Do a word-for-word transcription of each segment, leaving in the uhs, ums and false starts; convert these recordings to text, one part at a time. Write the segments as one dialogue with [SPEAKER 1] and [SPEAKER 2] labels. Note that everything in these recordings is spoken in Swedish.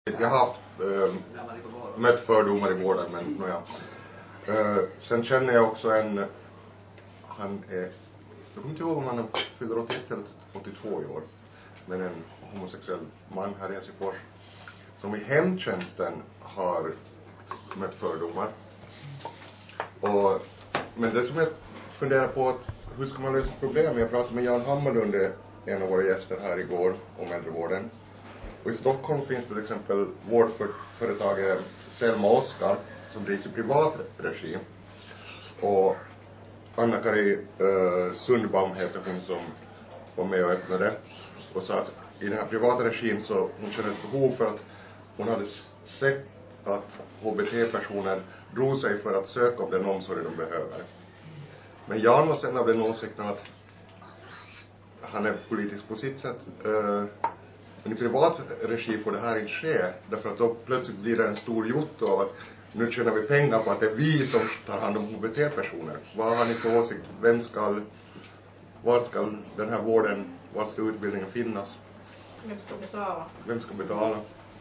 [SPEAKER 1] Jag har haft äh, mött fördomar i vården, men nåja. Äh, sen känner jag också en, han är, jag kommer inte ihåg om han fyller åttioett eller åttiotvå i år, men en homosexuell man här i Helsingfors som i hemtjänsten har mött fördomar. Och, men det som jag funderar på att hur ska man lösa problemet? Jag pratade med Jan Hammarlund, en av våra gäster här igår, om äldrevården. Och i Stockholm finns det till exempel vårdföretaget Selma Oskar som drivs i privat regi. Och Anna-Kari uh, Sundbaum heter hon som var med och öppnade. Och sa att i den här privata regin så hon kände ett behov för att hon hade sett att H B T-personer drog sig för att söka om den omsorg de behöver. Men Jan var sen av den åsikten att han är politisk på sitt sätt. Uh, Men i privat regi får det här inte ske. Därför att då plötsligt blir det en stor jotto av att nu tjänar vi pengar på att det är vi som tar hand om H B T-personer. Vad har ni för åsikt? Vem ska, var ska den här vården, var ska utbildningen finnas?
[SPEAKER 2] Vem ska betala?
[SPEAKER 1] Vem ska betala?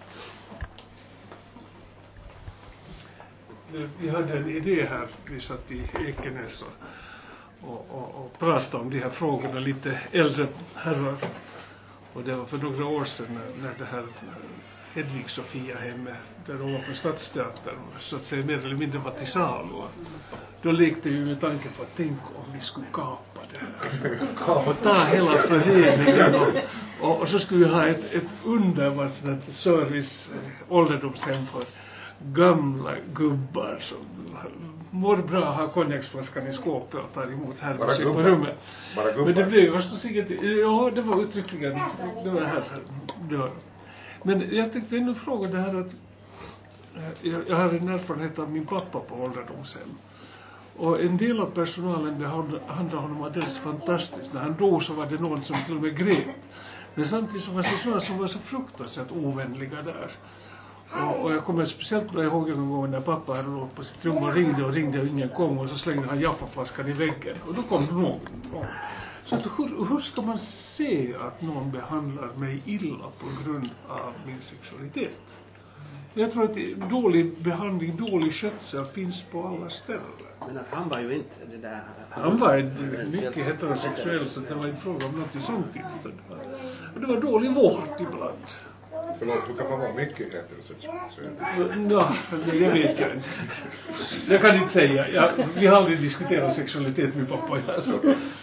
[SPEAKER 3] Vi hade en idé här, vi satt i Ekenäs och, och, och, och pratade om de här frågorna, lite äldre herrar. Och det var för några år sedan när, när det här Hedvig Sofia hemma där ovanför Stadsteatern så att säga mer eller mindre var till salu. Då lekte vi med tanke på att tänk om vi skulle kapa det här. Och ta hela föreningen och, och, och så skulle vi ha ett, ett underbart service ålderdomshem för gamla gubbar som mår bra, har konjaksflaskan i skåpet och tar emot här musik på rummet. Men det blev förstås inget, ja det var uttryckligen, det var här. Det var. Men jag tänkte ännu fråga det här att jag, jag har en erfarenhet av min pappa på ålderdomshem. Och en del av personalen behandlade honom alldeles fantastiskt. När han dog så var det någon som till och med grep. Men samtidigt så var det sådana som var så fruktansvärt ovänliga där. Och, och jag kommer speciellt bra ihåg en gång när pappa hade låt på sitt rum och ringde och ringde och ingen kom och så slängde han jaffaflaskan i väggen och då kom någon. Så att hur, hur ska man se att någon behandlar mig illa på grund av min sexualitet? Jag tror att dålig behandling, dålig skötsel finns på alla ställen.
[SPEAKER 4] Men att han var ju inte det där...
[SPEAKER 3] Han var mycket heterosexuell så det var inte fråga om något sånt. Och det var dålig vård ibland.
[SPEAKER 1] Förlåt, hur kan man vara mycket heterosexuell?
[SPEAKER 3] Ja, det vet jag inte. Jag kan inte säga. Jag, vi har aldrig diskuterat sexualitet med pappa i här så.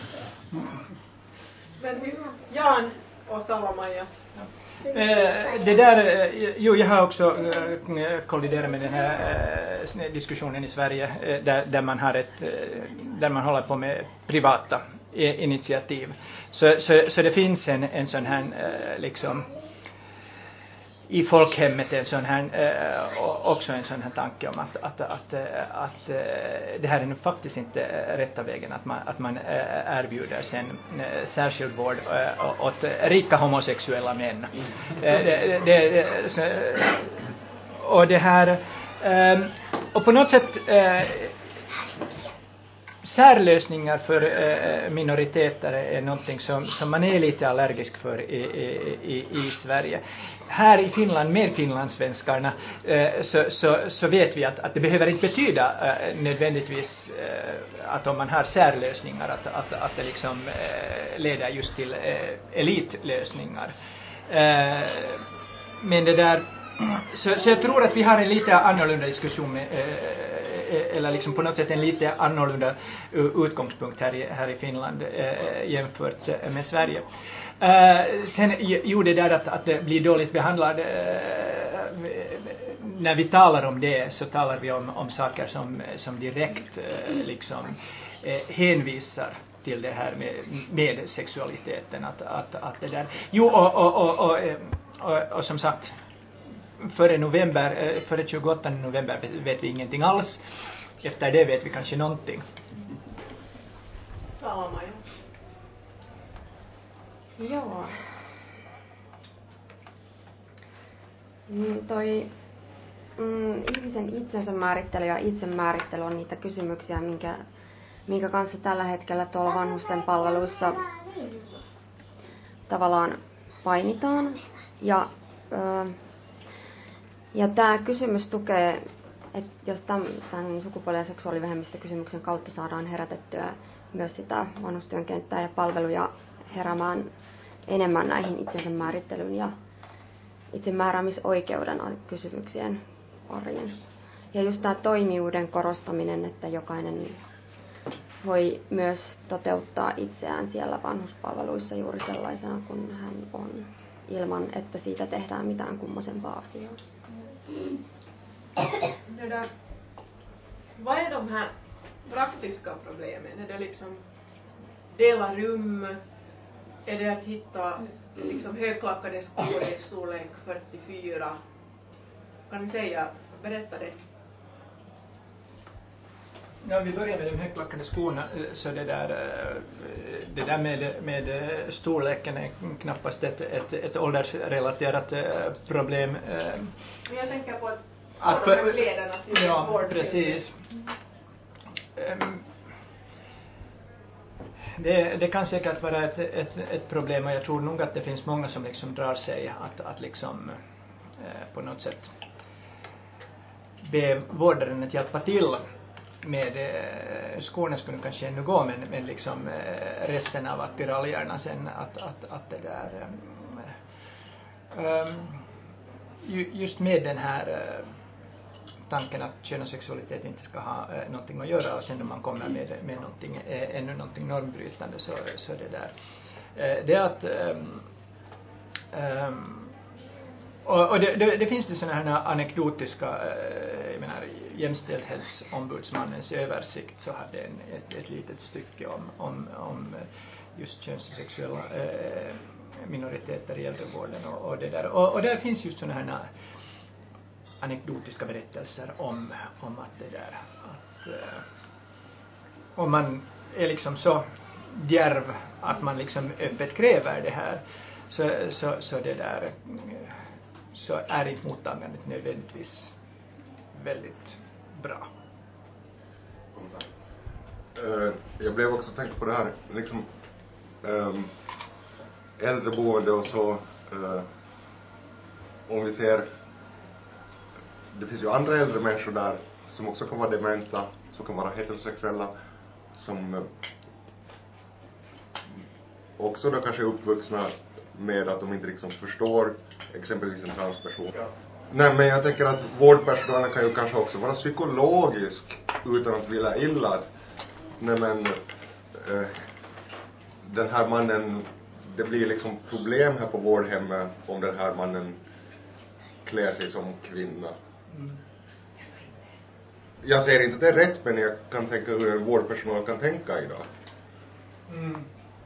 [SPEAKER 2] Men Jan och Salamaja.
[SPEAKER 5] Eh, det där, eh, jo jag har också eh, kolliderat med den här eh, diskussionen i Sverige eh, där, där man har ett, eh, där man håller på med privata eh, initiativ. Så, så, så det finns en, en sån här eh, liksom i folkhemmet en sån här eh, också en sån här tanke om att, att, att, att eh, det här är nu faktiskt inte rätta vägen att man, att man eh, erbjuder sen eh, särskild vård eh, åt rika homosexuella män. Eh, det, det, det, så, och det här eh, och på något sätt eh, särlösningar för eh, minoriteter är någonting som, som man är lite allergisk för i, i, i, i Sverige. Här i Finland, med finlandssvenskarna, eh, så, så, så vet vi att, att det behöver inte betyda eh, nödvändigtvis eh, att om man har särlösningar att, att, att det liksom eh, leder just till eh, elitlösningar. Eh, men det där Så, så jag tror att vi har en lite annorlunda diskussion med, eh, eller liksom på något sätt en lite annorlunda utgångspunkt här i, här i Finland eh, jämfört med Sverige. Eh, sen jo det där att, att det blir dåligt behandlad, eh, när vi talar om det så talar vi om, om saker som, som direkt eh, liksom eh, hänvisar till det här med, med sexualiteten. Att, att, att det där. Jo och, och, och, och, och, och som sagt före november, före tjugoåttonde november vet vi ingenting alls. Efter det vet vi kanske någonting.
[SPEAKER 2] Salamaja.
[SPEAKER 6] Joo. Mm, toi mm, ihmisen itsensä määrittely ja itsemäärittely on niitä kysymyksiä, minkä, minkä kanssa tällä hetkellä tuolla vanhusten palveluissa tavallaan painitaan. Ja ö, Ja tämä kysymys tukee, että jos tämän sukupuoli- ja seksuaalivähemmistökysymyksen kautta saadaan herätettyä myös sitä vanhustyön kenttää ja palveluja heräämään enemmän näihin itsensä määrittelyn ja itsemääräämisoikeuden kysymyksien pariin. Ja just tämä toimijuuden korostaminen, että jokainen voi myös toteuttaa itseään siellä vanhuspalveluissa juuri sellaisena kuin hän on, ilman että siitä tehdään mitään kummosempaa asiaa.
[SPEAKER 2] Det där, vad är de här praktiska problemen? Är det liksom dela rum? Är det att hitta liksom högklackade skor i storlek fyrtiofyra? Kan ni säga, berätta det?
[SPEAKER 5] Ja, vi börjar med de högklackade skorna, så det där, det där med, med storleken är knappast ett, ett, ett åldersrelaterat problem.
[SPEAKER 2] Men jag tänker på att
[SPEAKER 5] Att,
[SPEAKER 2] de här kläderna till
[SPEAKER 5] ja,
[SPEAKER 2] vård.
[SPEAKER 5] precis. Det, det kan säkert vara ett, ett, ett problem, och jag tror nog att det finns många som liksom drar sig att, att liksom eh, på något sätt be vårdaren att hjälpa till med eh, skorna skulle kanske ännu gå, men, men liksom eh, resten av attiraljerna sen att, att, att det där eh, ju, just med den här eh, tanken att kön och sexualitet inte ska ha eh, någonting att göra, och sen när man kommer med, med någonting, eh, ännu någonting normbrytande, så, så det där eh, det är att um, um, och, och det, det, det finns det sådana här anekdotiska eh, jag menar, jämställdhetsombudsmannens översikt så hade en, ett, ett litet stycke om, om, om just köns- och sexuella eh, minoriteter i äldrevården och, och det där, och, och där finns just sådana här anekdotiska berättelser om, om att det där att eh, om man är liksom så djärv att man liksom öppet kräver det här, så, så, så det där så är inte mottagandet nödvändigtvis väldigt bra.
[SPEAKER 1] Uh, jag blev också tänkt på det här liksom um, äldreboende och så uh, om vi ser, det finns ju andra äldre människor där som också kan vara dementa, som kan vara heterosexuella, som uh, också då kanske är uppvuxna med att de inte liksom förstår exempelvis en transperson. Ja. Nej, men jag tänker att vårdpersonalen kan ju kanske också vara psykologisk utan att vilja illa. Att, nej men eh, den här mannen, det blir liksom problem här på vårdhemmet om den här mannen klär sig som kvinna. Mm. Jag säger inte att det är rätt, men jag kan tänka hur en vårdpersonal kan tänka idag.
[SPEAKER 2] Mm.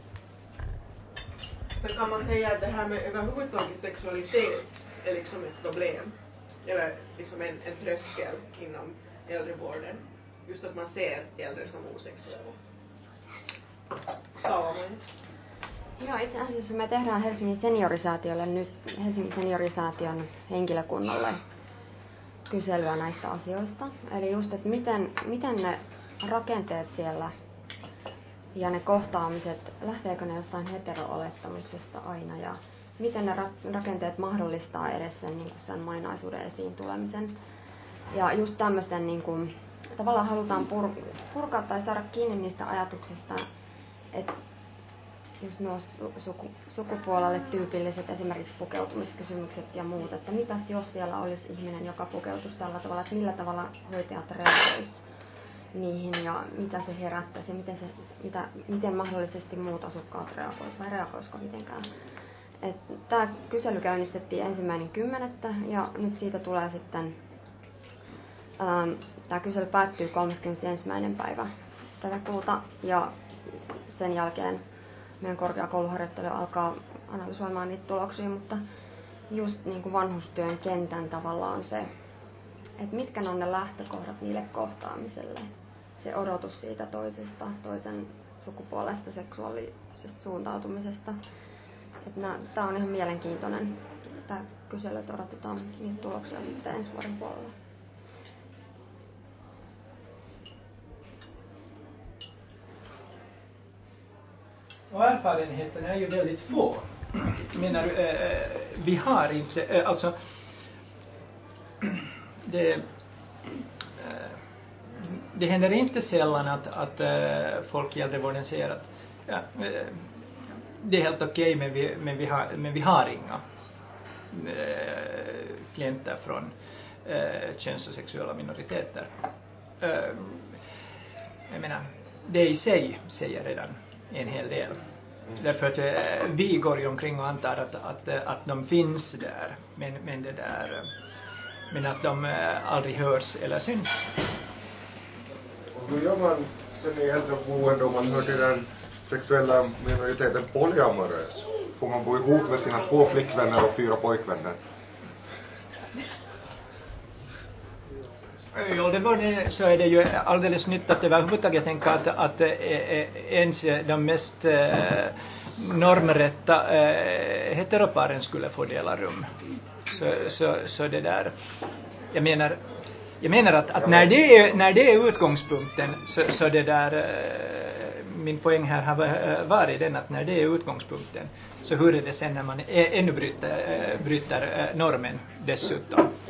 [SPEAKER 2] Men kan man säga att det här med överhuvudtaget sexualitet är liksom ett problem? Eller liksom en, en tröskel inom äldrevården? Just att man ser äldre som osexuella. Salomon.
[SPEAKER 6] Joo, itse asiassa me tehdään Helsingin seniorisaatiolle nyt, Helsingin seniorisaation henkilökunnalle kyselyä näistä asioista. Eli just, että miten, miten ne rakenteet siellä ja ne kohtaamiset, lähteekö ne jostain hetero-olettamuksesta aina, ja miten ne rakenteet mahdollistaa edes sen, niin kuin sen moninaisuuden esiin tulemisen. Ja just tämmöisen niin kuin, tavallaan halutaan pur- purkaa tai saada kiinni niistä ajatuksista, että just nuo suku, sukupuolelle tyypilliset esimerkiksi pukeutumiskysymykset ja muut, että mitäs jos siellä olisi ihminen, joka pukeutuisi tällä tavalla, että millä tavalla hoitajat reagoisivat niihin ja mitä se herättäisi, miten, se, mitä, miten mahdollisesti muut asukkaat reagoisivat vai reagoisiko mitenkään. Tämä kysely käynnistettiin ensimmäinen kymmenettä ja nyt siitä tulee sitten, tämä kysely päättyy kolmaskymmenesensimmäinen päivä tätä kuuta ja sen jälkeen meidän korkeakouluharjoittelija alkaa analysoimaan niitä tuloksia, mutta just niin kuin vanhustyön kentän tavallaan se, että mitkä on ne lähtökohdat niille kohtaamiselle. Se odotus siitä toisesta, toisen sukupuolesta, seksuaalisesta suuntautumisesta. Tämä on ihan mielenkiintoinen. Tämä kysely, että odotetaan niitä tuloksia sitten ensi vuoden puolella.
[SPEAKER 5] Och erfarenheterna är ju väldigt få. Menar, eh, vi har inte, eh, alltså det, det händer inte sällan att, att folk i äldrevården säger att ja, det är helt okej, men vi, men vi har, men vi har inga klienter från eh, köns- och sexuella minoriteter. Eh, jag menar, det i sig säger redan en hel del. Mm. Därför att eh, vi går ju omkring och antar att, att, att de finns där, men, men, det där, men att de eh, aldrig hörs eller syns.
[SPEAKER 1] Och hur gör man sen i äldreboende om man hör till den sexuella minoriteten polyamorös? Får man bo ihop med sina två flickvänner och fyra pojkvänner?
[SPEAKER 5] Ja, det var det, så är det ju alldeles nytt att överhuvudtaget tänka att, att äh, ens de mest äh, normrätta äh, heteroparen skulle få dela rum. Så, så, så det där, jag menar, jag menar att, att när, det är, när det är utgångspunkten så, så det där, äh, min poäng här har varit den att när det är utgångspunkten så hur är det sen när man ännu bryter, äh, bryter äh, normen dessutom.